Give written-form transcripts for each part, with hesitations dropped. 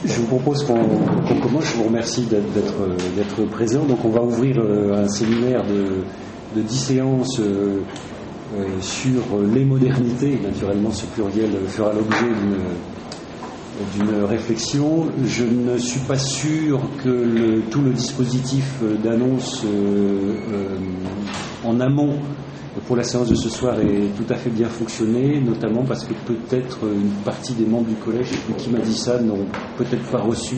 Je vous propose qu'on commence. Je vous remercie d'être présent. Donc on va ouvrir un séminaire de 10 séances sur les modernités. Naturellement, ce pluriel fera l'objet d'une réflexion. Je ne suis pas sûr que tout le dispositif d'annonce en amont pour la séance de ce soir ait tout à fait bien fonctionné, notamment parce que peut-être une partie des membres du collège, qui m'a dit ça, n'ont peut-être pas reçu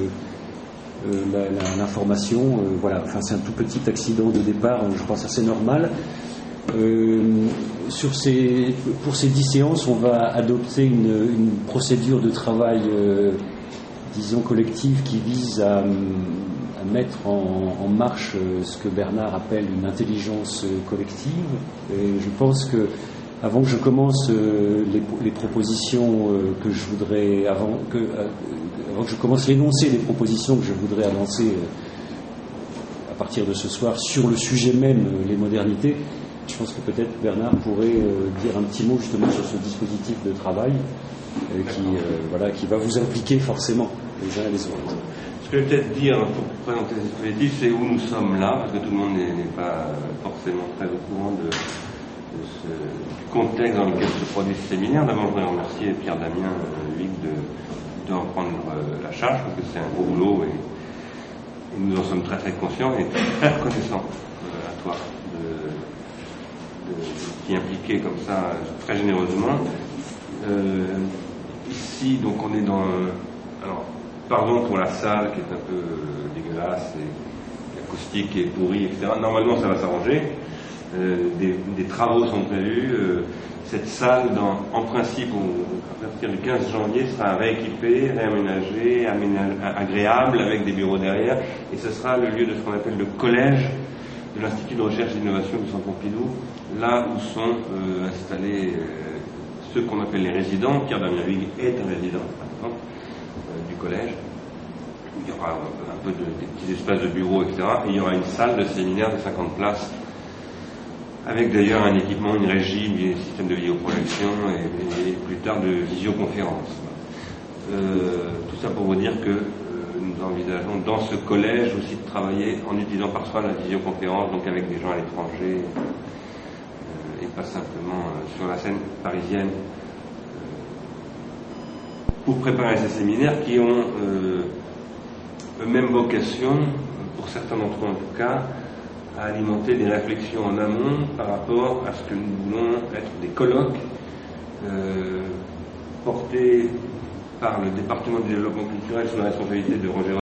l'information. Voilà, enfin, c'est un tout petit accident de départ, je pense assez normal. Pour ces 10 séances, on va adopter une procédure de travail, disons, collective qui vise à mettre en marche ce que Bernard appelle une intelligence collective. Et je pense que, avant que je commence les propositions que je voudrais, avant que je commence l'énoncé des propositions que je voudrais avancer à partir de ce soir sur le sujet même, les modernités, je pense que peut-être Bernard pourrait dire un petit mot justement sur ce dispositif de travail qui va vous impliquer forcément les uns et les autres. Ce que je vais peut-être dire pour présenter ce dispositif, c'est où nous sommes là, parce que tout le monde n'est pas forcément très au courant du contexte dans lequel se produit ce séminaire. D'abord, je voudrais remercier Pierre Damien, lui, de reprendre la charge, parce que c'est un gros boulot et nous en sommes très très conscients et très reconnaissants à toi de t'y impliquer comme ça très généreusement. Ici, donc, on est dans alors, pardon pour la salle qui est un peu dégueulasse et l'acoustique est pourrie, etc. Normalement, ça va s'arranger. Des travaux sont prévus. Cette salle, en principe, à partir du 15 janvier, sera rééquipée, réaménagée, agréable, avec des bureaux derrière. Et ce sera le lieu de ce qu'on appelle le collège de l'Institut de recherche et d'innovation du Centre Pompidou, là où sont installés ceux qu'on appelle les résidents. Pierre Damien Huyghe est un résident, par exemple, du collège. Il y aura un peu des petits espaces de bureaux, etc. Et il y aura une salle de séminaire de 50 places, avec d'ailleurs un équipement, une régie, un système de vidéoprojection et plus tard de visioconférence. Tout ça pour vous dire que nous envisageons dans ce collège aussi de travailler en utilisant parfois la visioconférence, donc avec des gens à l'étranger et pas simplement sur la scène parisienne, pour préparer ces séminaires qui ont eux-mêmes vocation, pour certains d'entre eux en tout cas, à alimenter des réflexions en amont par rapport à ce que nous voulons être des colloques portés par le département du développement culturel sous la responsabilité de Roger